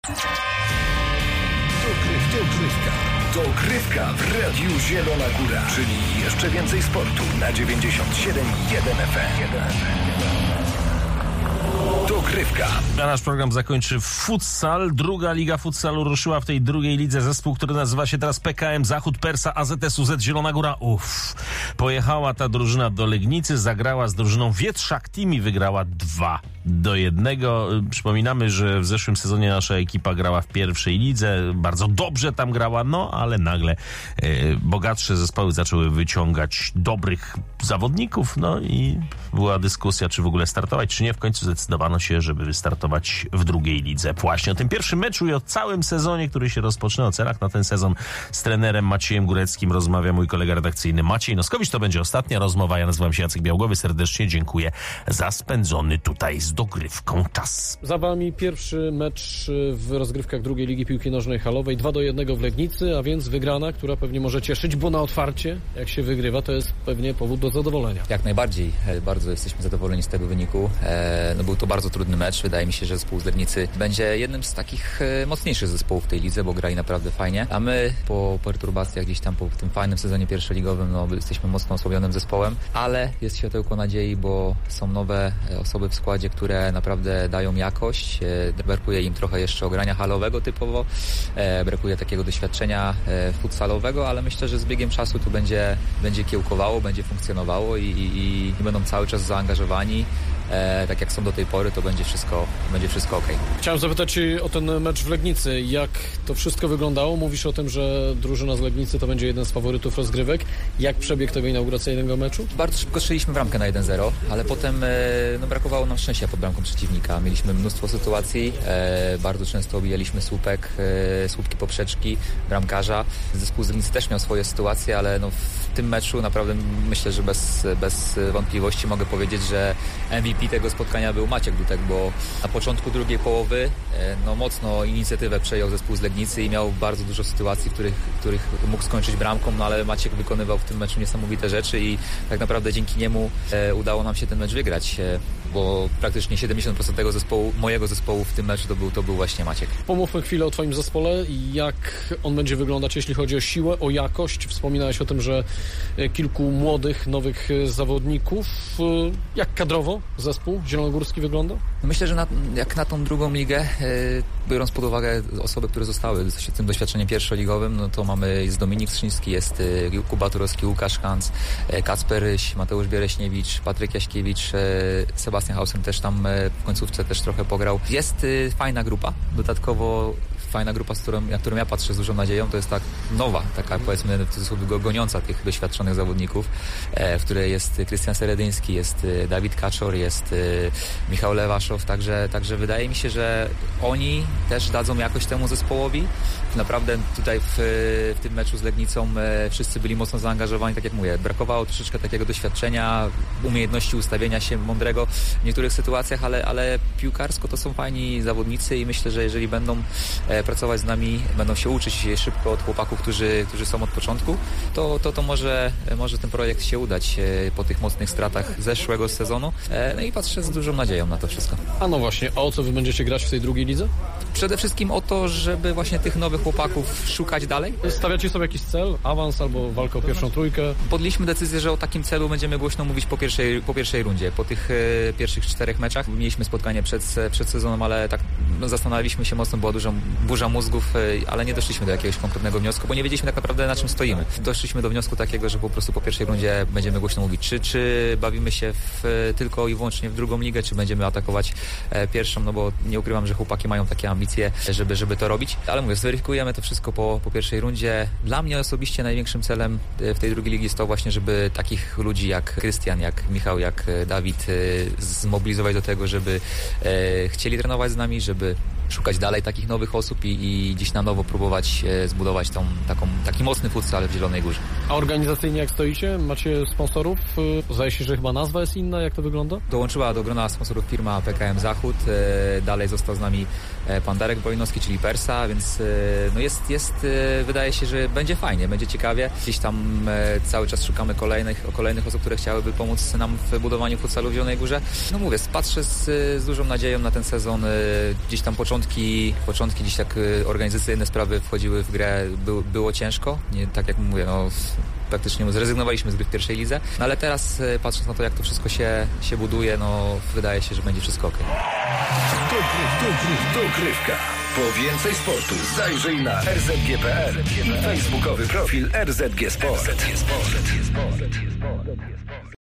Dogrywka w Radiu Zielona Góra, czyli jeszcze więcej sportu na 97,1 FM. Dogrywka. A nasz program zakończy futsal. Druga liga futsalu ruszyła w tej drugiej lidze. Zespół, który nazywa się teraz PKM Zachód Persa AZS-UZ Zielona Góra. Pojechała ta drużyna do Legnicy, zagrała z drużyną Wietrzak Team i wygrała 2-1. Przypominamy, że w zeszłym sezonie nasza ekipa grała w pierwszej lidze. Bardzo dobrze tam grała, ale nagle bogatsze zespoły zaczęły wyciągać dobrych zawodników, i była dyskusja, czy w ogóle startować, czy nie. W końcu zdecydowano się, żeby wystartować w drugiej lidze. Właśnie o tym pierwszym meczu i o całym sezonie, który się rozpoczyna, o celach na ten sezon z trenerem Maciejem Góreckim rozmawia mój kolega redakcyjny Maciej Noskowicz. To będzie ostatnia rozmowa. Ja nazywam się Jacek Białgłowy. Serdecznie dziękuję za spędzony tutaj z dogrywką czas. Za wami pierwszy mecz w rozgrywkach drugiej ligi piłki nożnej halowej. 2-1 w Legnicy, a więc wygrana, która pewnie może cieszyć, bo na otwarcie, jak się wygrywa, to jest pewnie powód do zadowolenia. Jak najbardziej. Bardzo jesteśmy zadowoleni z tego wyniku. Był to bardzo trudny mecz. Wydaje mi się, że zespół z Legnicy będzie jednym z takich mocniejszych zespołów w tej lidze, bo grali naprawdę fajnie. A my po perturbacjach gdzieś tam po tym fajnym sezonie pierwszoligowym, jesteśmy mocno osłabionym zespołem, ale jest światełko nadziei, bo są nowe osoby w składzie, które naprawdę dają jakość. Brakuje im trochę jeszcze ogrania halowego typowo. Brakuje takiego doświadczenia futsalowego, ale myślę, że z biegiem czasu tu będzie kiełkowało, będzie funkcjonowało i będą cały czas zaangażowani. Tak jak są do tej pory, to będzie wszystko okej. Chciałem zapytać o ten mecz w Legnicy. Jak to wszystko wyglądało? Mówisz o tym, że drużyna z Legnicy to będzie jeden z faworytów rozgrywek. Jak przebieg tego inauguracyjnego meczu? Bardzo szybko strzeliśmy bramkę na 1-0, ale potem brakowało nam szczęścia pod bramką przeciwnika. Mieliśmy mnóstwo sytuacji, bardzo często obijaliśmy słupki poprzeczki bramkarza. Zespół z Legnicy też miał swoje sytuacje, ale w tym meczu naprawdę myślę, że bez wątpliwości mogę powiedzieć, że MVP tego spotkania był Maciek Dutek, bo na początku drugiej połowy mocno inicjatywę przejął zespół z Legnicy i miał bardzo dużo sytuacji, których mógł skończyć bramką, ale Maciek wykonywał w tym meczu niesamowite rzeczy i tak naprawdę dzięki niemu udało nam się ten mecz wygrać, bo praktycznie 70% tego mojego zespołu w tym meczu to był właśnie Maciek. Pomówmy chwilę o twoim zespole. Jak on będzie wyglądać, jeśli chodzi o siłę, o jakość? Wspominałeś o tym, że kilku młodych, nowych zawodników. Jak kadrowo zespół zielonogórski wygląda? Myślę, że jak na tą drugą ligę, biorąc pod uwagę osoby, które zostały z tym doświadczeniem pierwszoligowym, to jest Dominik Strzyński, jest Kuba Turowski, Łukasz Hans, Kacper Ryś, Mateusz Biereśniewicz, Patryk Jaśkiewicz, Sebastian Hausen też tam w końcówce też trochę pograł. Jest fajna grupa, dodatkowo fajna grupa, na którą ja patrzę z dużą nadzieją, to jest tak nowa, taka powiedzmy w cudzysłowie goniąca tych doświadczonych zawodników, w której jest Krystian Seredyński, jest Dawid Kaczor, jest Michał Lewaszow, także wydaje mi się, że oni też dadzą jakość temu zespołowi. Naprawdę tutaj w tym meczu z Legnicą wszyscy byli mocno zaangażowani, tak jak mówię, brakowało troszeczkę takiego doświadczenia, umiejętności ustawienia się mądrego w niektórych sytuacjach, ale piłkarsko to są fajni zawodnicy i myślę, że jeżeli będą pracować z nami, będą się uczyć szybko od chłopaków, którzy są od początku, to może ten projekt się udać po tych mocnych stratach zeszłego sezonu. I patrzę z dużą nadzieją na to wszystko. A właśnie, a o co wy będziecie grać w tej drugiej lidze? Przede wszystkim o to, żeby właśnie tych nowych chłopaków szukać dalej. Stawiacie sobie jakiś cel? Awans albo walkę o pierwszą trójkę? Podjęliśmy decyzję, że o takim celu będziemy głośno mówić po pierwszej rundzie. Po tych pierwszych 4 meczach mieliśmy spotkanie przed sezonem, ale tak zastanawialiśmy się mocno, była duża burza mózgów, ale nie doszliśmy do jakiegoś konkretnego wniosku, bo nie wiedzieliśmy tak naprawdę, na czym stoimy. Doszliśmy do wniosku takiego, że po prostu po pierwszej rundzie będziemy głośno mówić, czy bawimy się tylko i wyłącznie w drugą ligę, czy będziemy atakować pierwszą, bo nie ukrywam, że chłopaki mają takie ambicje, żeby to robić. Ale mówię, zweryfikujemy to wszystko po pierwszej rundzie. Dla mnie osobiście największym celem w tej drugiej ligi jest to właśnie, żeby takich ludzi jak Krystian, jak Michał, jak Dawid zmobilizować do tego, żeby chcieli trenować z nami, żeby szukać dalej takich nowych osób i gdzieś na nowo próbować zbudować taki mocny futsal w Zielonej Górze. A organizacyjnie jak stoicie? Macie sponsorów? Zdaje się, że chyba nazwa jest inna. Jak to wygląda? Dołączyła do grona sponsorów firma PKM Zachód. Dalej został z nami pan Darek Wojnowski, czyli Persa, więc wydaje się, że będzie fajnie, będzie ciekawie. Gdzieś tam cały czas szukamy kolejnych osób, które chciałyby pomóc nam w budowaniu futsalu w Zielonej Górze. No mówię, patrzę z dużą nadzieją na ten sezon. Gdzieś tam początki początki gdzieś tak organizacyjne sprawy wchodziły w grę, było ciężko, nie, tak jak mówię, no praktycznie zrezygnowaliśmy z gry w pierwszej lidze, no ale teraz patrząc na to, jak to wszystko się buduje, no wydaje się, że będzie wszystko okej. Dogrywka. Po więcej sportu zajrzyj na rzg.pl i facebookowy profil RZG Sport.